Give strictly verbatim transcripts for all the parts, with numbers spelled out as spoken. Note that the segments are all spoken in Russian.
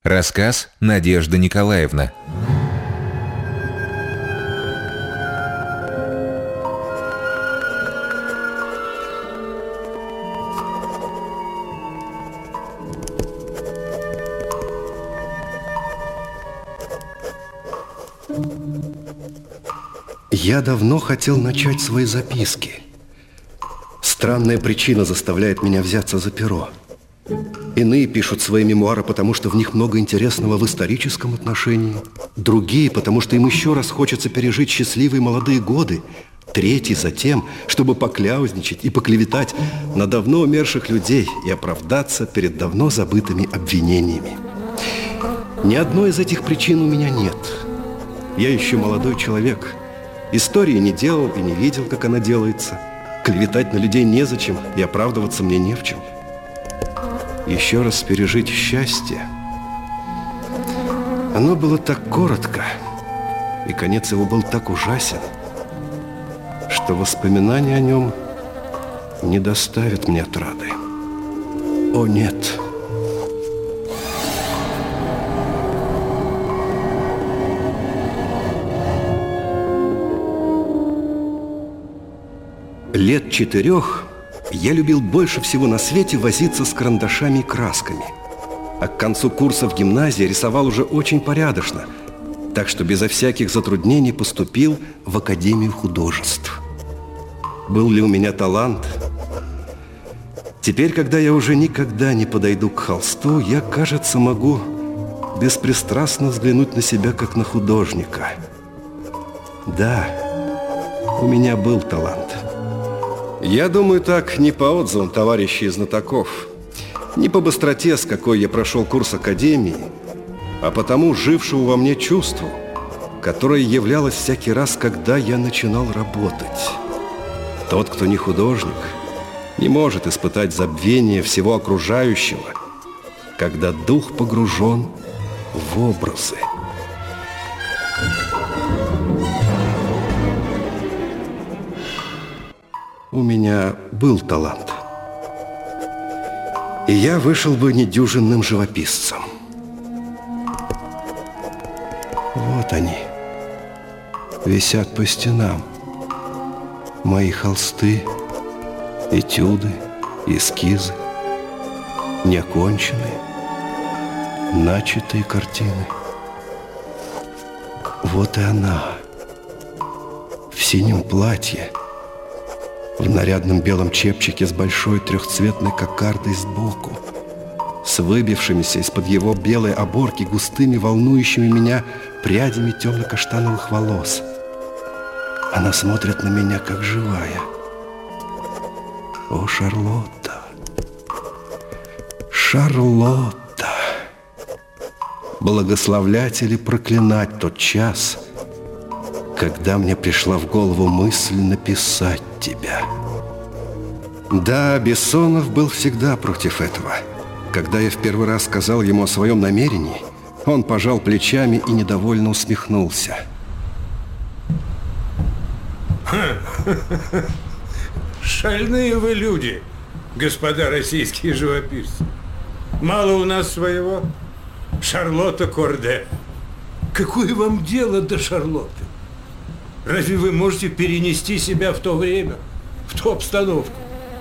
Рассказ Надежда Николаевна. Я давно хотел начать свои записки. Странная причина заставляет меня взяться за перо. Иные пишут свои мемуары, потому что в них много интересного в историческом отношении. Другие, потому что им еще раз хочется пережить счастливые молодые годы. Третий за тем, чтобы покляузничать и поклеветать на давно умерших людей и оправдаться перед давно забытыми обвинениями. Ни одной из этих причин у меня нет. Я еще молодой человек. Истории не делал и не видел, как она делается. Клеветать на людей незачем, и оправдываться мне не в чем. Еще раз пережить счастье. Оно было так коротко, и конец его был так ужасен, что воспоминания о нем не доставят мне отрады. О, нет! Лет четырех я любил больше всего на свете возиться с карандашами и красками. А к концу курса в гимназии рисовал уже очень порядочно, так что безо всяких затруднений поступил в Академию художеств. Был ли у меня талант? Теперь, когда я уже никогда не подойду к холсту, я, кажется, могу беспристрастно взглянуть на себя, как на художника. Да, у меня был талант. Я думаю так не по отзывам товарищей знатоков, не по быстроте, с какой я прошел курс Академии, а потому жившему во мне чувству, которое являлось всякий раз, когда я начинал работать. Тот, кто не художник, не может испытать забвение всего окружающего, когда дух погружен в образы. У меня был талант, и я вышел бы недюжинным живописцем. Вот они, висят по стенам, мои холсты, этюды, эскизы, неоконченные, начатые картины. Вот и она, в синем платье, в нарядном белом чепчике с большой трехцветной кокардой сбоку, с выбившимися из-под его белой оборки густыми, волнующими меня прядями темно-каштановых волос. Она смотрит на меня, как живая. О, Шарлотта! Шарлотта! Благословлять или проклинать тот час, когда мне пришла в голову мысль написать тебя. Да, Бессонов был всегда против этого. Когда я в первый раз сказал ему о своем намерении, он пожал плечами и недовольно усмехнулся. Шальные вы люди, господа российские живописцы. Мало у нас своего. Шарлотта Корде. Какое вам дело до Шарлотты? Разве вы можете перенести себя в то время, в ту обстановку?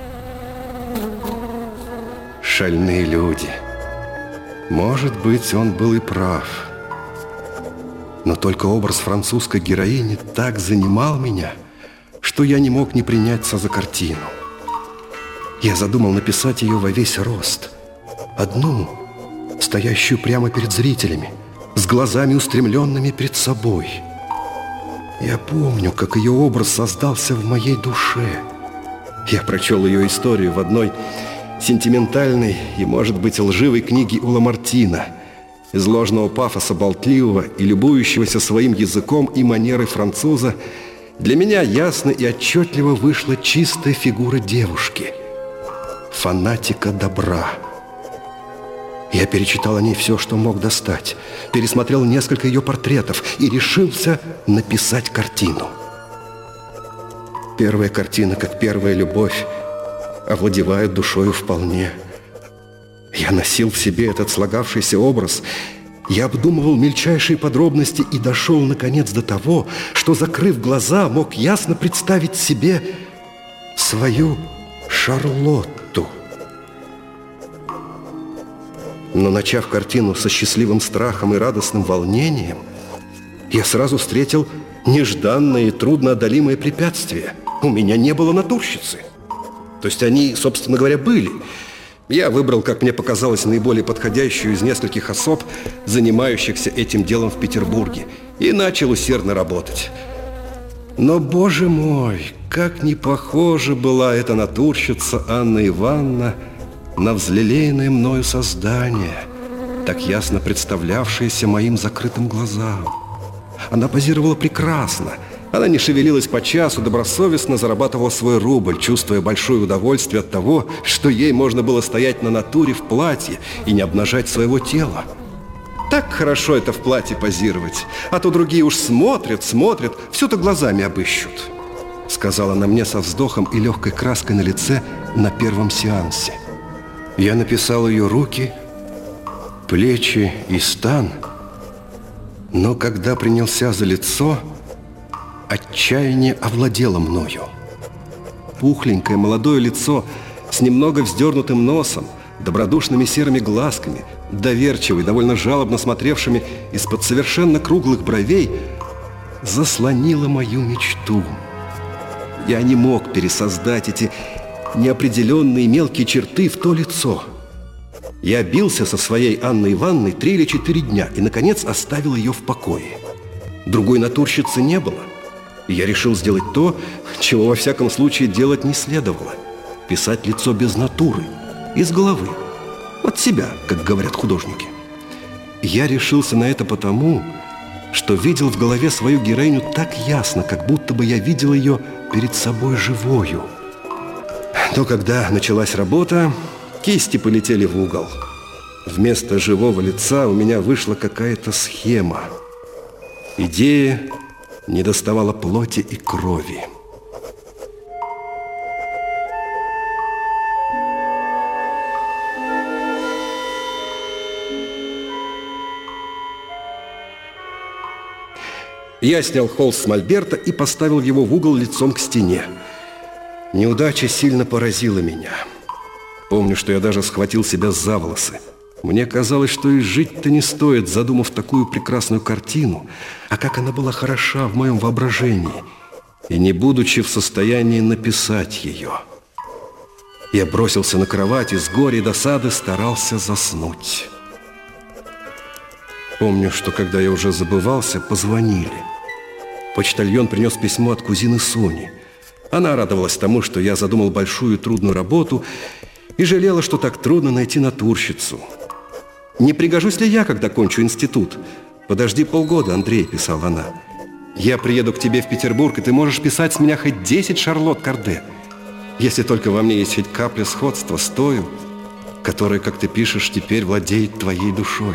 Шальные люди. Может быть, он был и прав. Но только образ французской героини так занимал меня, что я не мог не приняться за картину. Я задумал написать ее во весь рост. Одну, стоящую прямо перед зрителями, с глазами устремленными перед собой. Я помню, как ее образ создался в моей душе. Я прочел ее историю в одной сентиментальной и, может быть, лживой книге у Ламартина, из ложного пафоса болтливого и любующегося своим языком и манерой француза. Для меня ясно и отчетливо вышла чистая фигура девушки, фанатика добра. Я перечитал о ней все, что мог достать, пересмотрел несколько ее портретов и решился написать картину. Первая картина, как первая любовь, овладевает душою вполне. Я носил в себе этот слагавшийся образ. Я обдумывал мельчайшие подробности и дошел, наконец, до того, что, закрыв глаза, мог ясно представить себе свою Шарлотту. Но, начав картину со счастливым страхом и радостным волнением, я сразу встретил нежданное и трудноодолимое препятствие. У меня не было натурщицы. То есть они, собственно говоря, были. Я выбрал, как мне показалось, наиболее подходящую из нескольких особ, занимающихся этим делом в Петербурге, и начал усердно работать. Но, боже мой, как не похожа была эта натурщица Анна Ивановна на взлелеянное мною создание, так ясно представлявшееся моим закрытым глазам. Она позировала прекрасно. Она не шевелилась по часу, добросовестно зарабатывала свой рубль, чувствуя большое удовольствие от того, что ей можно было стоять на натуре в платье и не обнажать своего тела. Так хорошо это в платье позировать, а то другие уж смотрят, смотрят, все-то глазами обыщут, сказала она мне со вздохом и легкой краской на лице на первом сеансе. Я написал ее руки, плечи и стан, но когда принялся за лицо, отчаяние овладело мною. Пухленькое молодое лицо с немного вздернутым носом, добродушными серыми глазками, доверчиво и довольно жалобно смотревшими из-под совершенно круглых бровей, заслонило мою мечту. Я не мог пересоздать эти неопределенные мелкие черты в то лицо. Я бился со своей Анной Ивановной три или четыре дня и, наконец, оставил ее в покое. Другой натурщицы не было. И я решил сделать то, чего во всяком случае делать не следовало. Писать лицо без натуры, из головы, от себя, как говорят художники. Я решился на это потому, что видел в голове свою героиню так ясно, как будто бы я видел ее перед собой живою. Но когда началась работа, кисти полетели в угол. Вместо живого лица у меня вышла какая-то схема. Идея не доставала плоти и крови. Я снял холст с мольберта и поставил его в угол лицом к стене. Неудача сильно поразила меня. Помню, что я даже схватил себя за волосы. Мне казалось, что и жить-то не стоит, задумав такую прекрасную картину, а как она была хороша в моем воображении, и не будучи в состоянии написать ее. Я бросился на кровать и с горя и досады старался заснуть. Помню, что когда я уже забывался, позвонили. Почтальон принес письмо от кузины Сони. Она радовалась тому, что я задумал большую и трудную работу, и жалела, что так трудно найти натурщицу. «Не пригожусь ли я, когда кончу институт?» «Подожди полгода, Андрей», — писала она. «Я приеду к тебе в Петербург, и ты можешь писать с меня хоть десять Шарлотт Корде, если только во мне есть хоть капля сходства с тою, которая, как ты пишешь, теперь владеет твоей душой».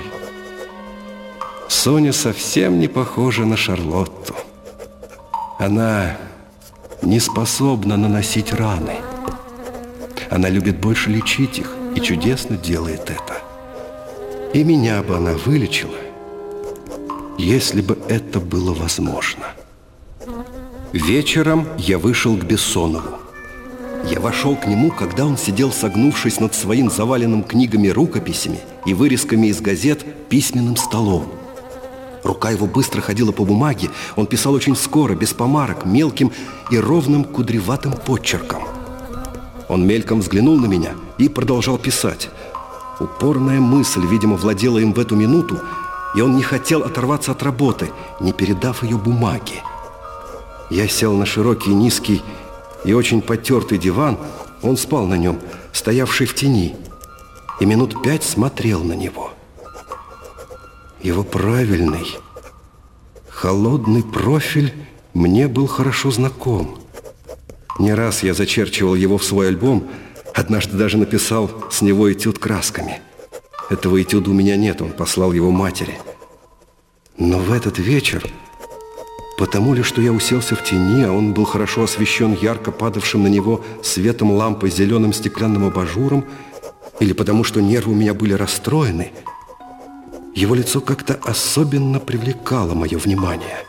Соня совсем не похожа на Шарлотту. Она не способна наносить раны. Она любит больше лечить их и чудесно делает это. И меня бы она вылечила, если бы это было возможно. Вечером я вышел к Бессонову. Я вошел к нему, когда он сидел, согнувшись над своим заваленным книгами, рукописями и вырезками из газет письменным столом. Рука его быстро ходила по бумаге, он писал очень скоро, без помарок, мелким и ровным кудреватым подчерком. Он мельком взглянул на меня и продолжал писать. Упорная мысль, видимо, владела им в эту минуту, и он не хотел оторваться от работы, не передав ее бумаге. Я сел на широкий, низкий и очень потертый диван, он спал на нем, стоявший в тени, и минут пять смотрел на него. Его правильный, холодный профиль мне был хорошо знаком. Не раз я зачерчивал его в свой альбом, однажды даже написал с него этюд красками. Этого этюда у меня нет, он послал его матери. Но в этот вечер, потому ли, что я уселся в тени, а он был хорошо освещен ярко падавшим на него светом лампы с зеленым стеклянным абажуром, или потому что нервы у меня были расстроены, его лицо как-то особенно привлекало мое внимание.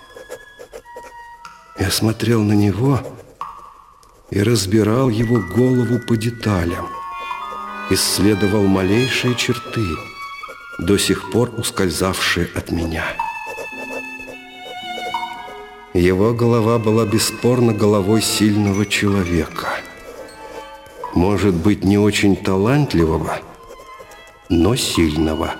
Я смотрел на него и разбирал его голову по деталям, исследовал малейшие черты, до сих пор ускользавшие от меня. Его голова была бесспорно головой сильного человека. Может быть, не очень талантливого, но сильного.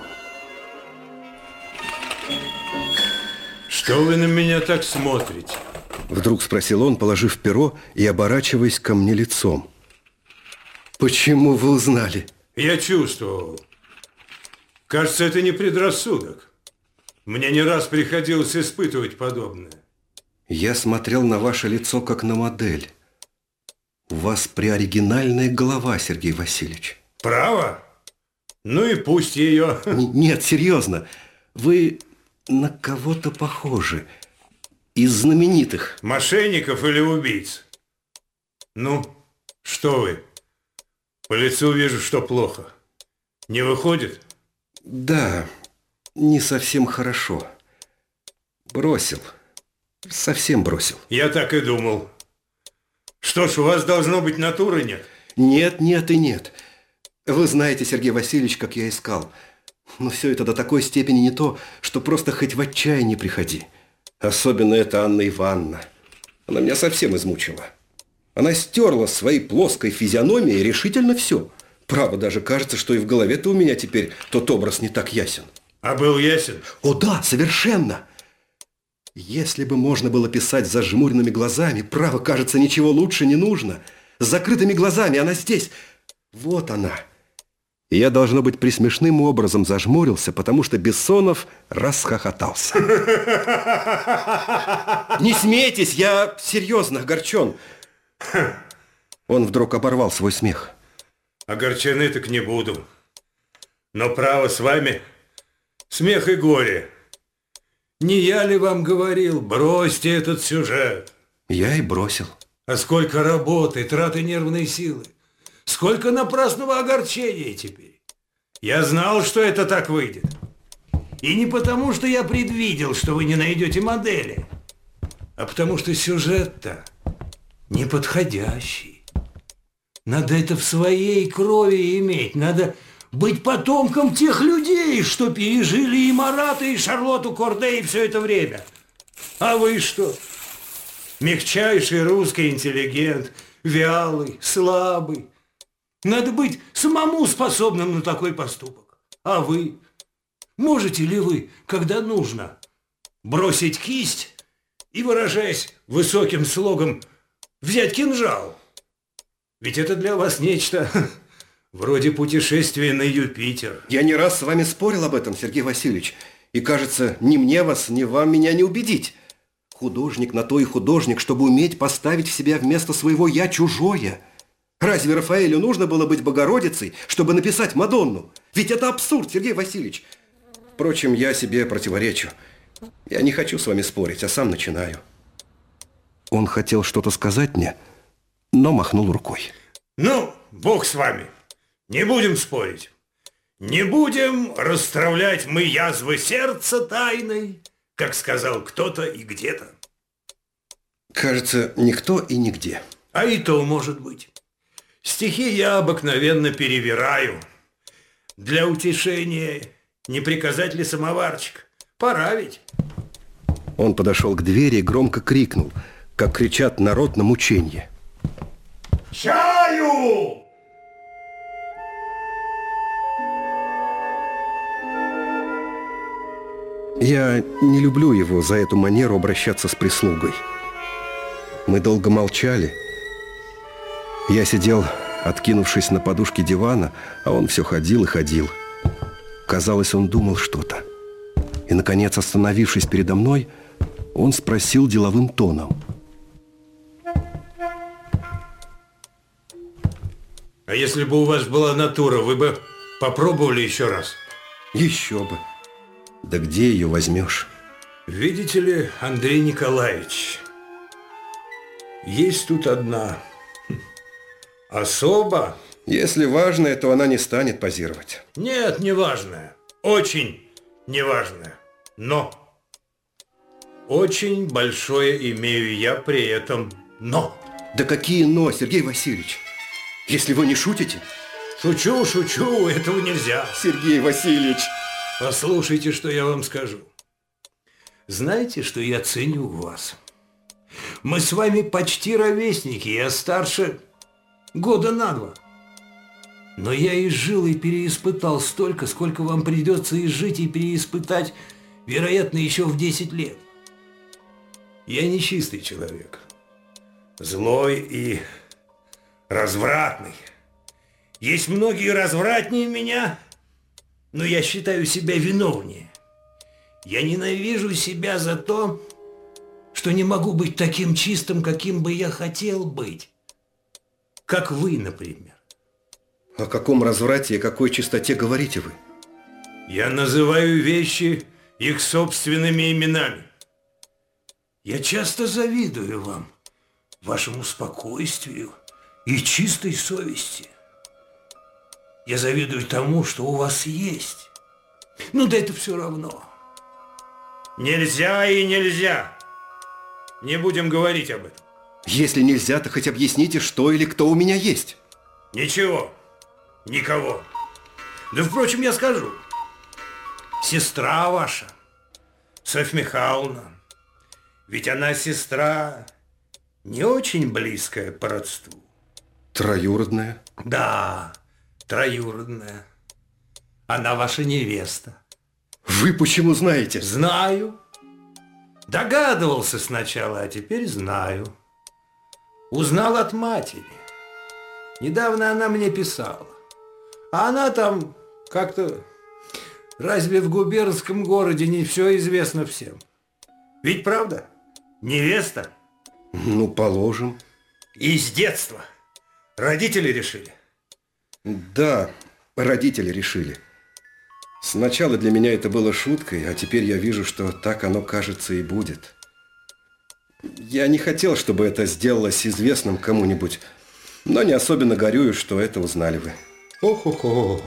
Что вы на меня так смотрите? Вдруг спросил он, положив перо и оборачиваясь ко мне лицом. Почему вы узнали? Я чувствовал. Кажется, это не предрассудок. Мне не раз приходилось испытывать подобное. Я смотрел на ваше лицо, как на модель. У вас преоригинальная голова, Сергей Васильевич. Право? Ну и пусть ее... Н- Нет, серьезно. Вы на кого-то похожи. Из знаменитых. Мошенников или убийц? Ну, что вы? По лицу вижу, что плохо. Не выходит? Да, не совсем хорошо. Бросил. Совсем бросил. Я так и думал. Что ж, у вас должно быть натуры нет? Нет, нет и нет. Вы знаете, Сергей Васильевич, как я искал. Но все это до такой степени не то, что просто хоть в отчаяние приходи. Особенно это Анна Ивановна. Она меня совсем измучила. Она стерла своей плоской физиономией решительно все. Право, даже кажется, что и в голове-то у меня теперь тот образ не так ясен. А был ясен? О да, совершенно. Если бы можно было писать с зажмуренными глазами, право, кажется, ничего лучше не нужно. С закрытыми глазами она здесь. Вот она. И я, должно быть, присмешным образом зажмурился, потому что Бессонов расхохотался. Не смейтесь, я серьезно огорчен. Он вдруг оборвал свой смех. Огорчены так не буду. Но право с вами смех и горе. Не я ли вам говорил, бросьте этот сюжет? Я и бросил. А сколько работы, траты нервной силы. Сколько напрасного огорчения теперь. Я знал, что это так выйдет. И не потому, что я предвидел, что вы не найдете модели, а потому что сюжет-то неподходящий. Надо это в своей крови иметь. Надо быть потомком тех людей, что пережили и Марата, и Шарлотту Корде, и все это время. А вы что? Мягчайший русский интеллигент, вялый, слабый. Надо быть самому способным на такой поступок. А вы? Можете ли вы, когда нужно, бросить кисть и, выражаясь высоким слогом, взять кинжал? Ведь это для вас нечто вроде путешествия на Юпитер. Я не раз с вами спорил об этом, Сергей Васильевич. И, кажется, ни мне вас, ни вам меня не убедить. Художник на то и художник, чтобы уметь поставить в себя вместо своего «я» чужое. Разве Рафаэлю нужно было быть Богородицей, чтобы написать Мадонну? Ведь это абсурд, Сергей Васильевич. Впрочем, я себе противоречу. Я не хочу с вами спорить, а сам начинаю. Он хотел что-то сказать мне, но махнул рукой. Ну, Бог с вами. Не будем спорить. Не будем расстравлять мы язвы сердца тайной, как сказал кто-то и где-то. Кажется, никто и нигде. А и то может быть. Стихи я обыкновенно перевираю. Для утешения не приказать ли самоварчик? Пора ведь. Он подошел к двери и громко крикнул, как кричат народ на мученье. Чаю! Я не люблю его за эту манеру обращаться с прислугой. Мы долго молчали. Я сидел, откинувшись на подушке дивана, а он все ходил и ходил. Казалось, он думал что-то. И, наконец, остановившись передо мной, он спросил деловым тоном. А если бы у вас была натура, вы бы попробовали еще раз? Еще бы. Да где ее возьмешь? Видите ли, Андрей Николаевич, есть тут одна особа. Если важное, то она не станет позировать. Нет, не важное. Очень неважное. Но очень большое имею я при этом «но». Да какие «но», Сергей Васильевич? Если вы не шутите? Шучу, шучу, этого нельзя. Сергей Васильевич. Послушайте, что я вам скажу. Знаете, что я ценю вас? Мы с вами почти ровесники, я старше года на два. Но я изжил и переиспытал столько, сколько вам придется изжить и переиспытать, вероятно, еще в десять лет. Я нечистый человек, злой и развратный. Есть многие развратнее меня, но я считаю себя виновнее. Я ненавижу себя за то, что не могу быть таким чистым, каким бы я хотел быть. Как вы, например. О каком разврате и какой чистоте говорите вы? Я называю вещи их собственными именами. Я часто завидую вам, вашему спокойствию и чистой совести. Я завидую тому, что у вас есть. Ну да это все равно. Нельзя и нельзя. Не будем говорить об этом. Если нельзя, то хоть объясните, что или кто у меня есть. Ничего. Никого. Да, впрочем, я скажу. Сестра ваша, Софья Михайловна, ведь она сестра не очень близкая по родству. Троюродная? Да, троюродная. Она ваша невеста. Вы почему знаете? Знаю. Догадывался сначала, а теперь знаю. Узнал от матери. Недавно она мне писала. А она там как-то... Разве в губернском городе не все известно всем? Ведь правда? Невеста? Ну, положим. И с детства. Родители решили? Да, родители решили. Сначала для меня это было шуткой, а теперь я вижу, что так оно, кажется, и будет. Я не хотел, чтобы это сделалось известным кому-нибудь, но не особенно горюю, что это узнали вы. Ох-ох-ох.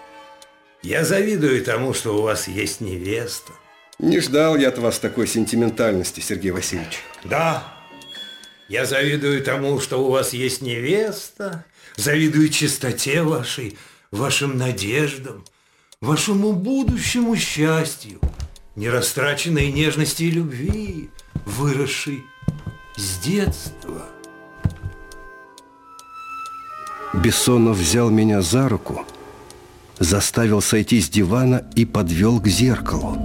Я завидую тому, что у вас есть невеста. Не ждал я от вас такой сентиментальности, Сергей Васильевич. Да, я завидую тому, что у вас есть невеста, завидую чистоте вашей, вашим надеждам, вашему будущему счастью, нерастраченной нежности и любви, выросшей с детства. Бессонов взял меня за руку, заставил сойти с дивана и подвел к зеркалу.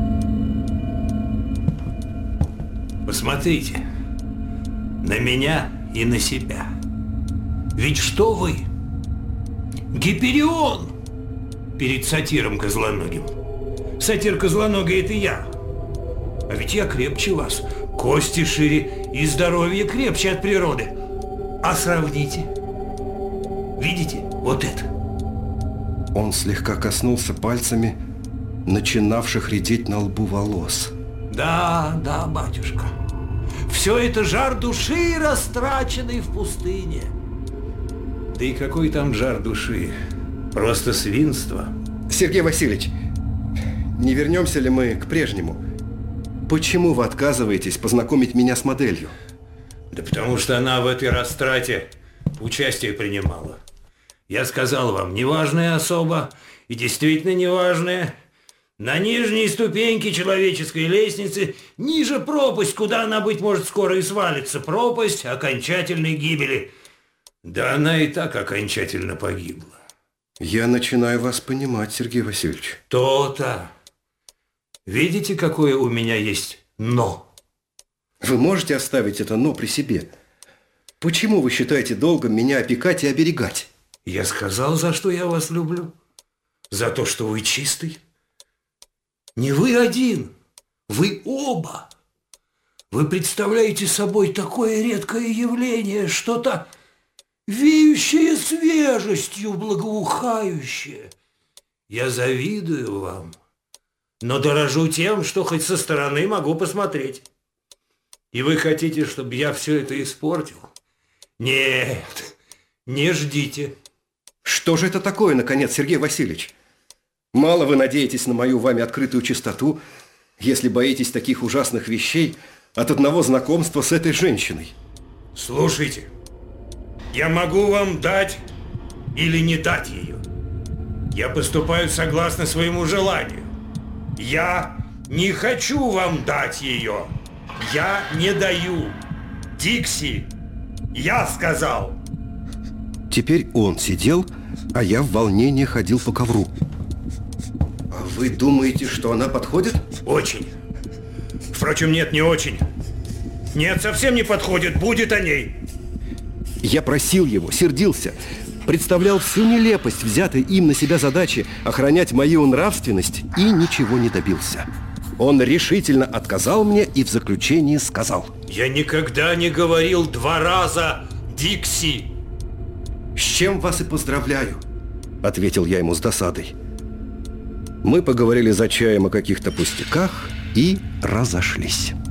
Посмотрите на меня и на себя. Ведь что вы? Гиперион перед сатиром козлоногим. Сатир козлоногий – это я. А ведь я крепче вас, кости шире и здоровье крепче от природы. А сравните. Видите? Вот это. Он слегка коснулся пальцами начинавших редеть на лбу волос. Да, да, батюшка. Все это жар души, растраченный в пустыне. Да и какой там жар души? Просто свинство. Сергей Васильевич, не вернемся ли мы к прежнему? Почему вы отказываетесь познакомить меня с моделью? Да потому что она в этой растрате участие принимала. Я сказал вам, неважная особа и действительно неважная. На нижней ступеньке человеческой лестницы ниже пропасть, куда она, быть может, скоро и свалится. Пропасть окончательной гибели. Да она и так окончательно погибла. Я начинаю вас понимать, Сергей Васильевич. То-то. Видите, какое у меня есть «но»? Вы можете оставить это «но» при себе? Почему вы считаете долгом меня опекать и оберегать? Я сказал, за что я вас люблю. За то, что вы чистый. Не вы один, вы оба. Вы представляете собой такое редкое явление, что-то веющее свежестью, благоухающее. Я завидую вам, но дорожу тем, что хоть со стороны могу посмотреть. И вы хотите, чтобы я все это испортил? Нет, не ждите. Что же это такое, наконец, Сергей Васильевич? Мало вы надеетесь на мою вами открытую чистоту, если боитесь таких ужасных вещей от одного знакомства с этой женщиной. Слушайте, я могу вам дать или не дать ее. Я поступаю согласно своему желанию. Я не хочу вам дать ее. Я не даю. Дикси, я сказал. Теперь он сидел, а я в волнении ходил по ковру. А вы думаете, что она подходит? Очень. Впрочем, нет, не очень. Нет, совсем не подходит. Будет о ней. Я просил его, сердился, представлял всю нелепость взятой им на себя задачи охранять мою нравственность и ничего не добился. Он решительно отказал мне и в заключении сказал: я никогда не говорил два раза «Дикси». «С чем вас и поздравляю», — ответил я ему с досадой. Мы поговорили за чаем о каких-то пустяках и разошлись.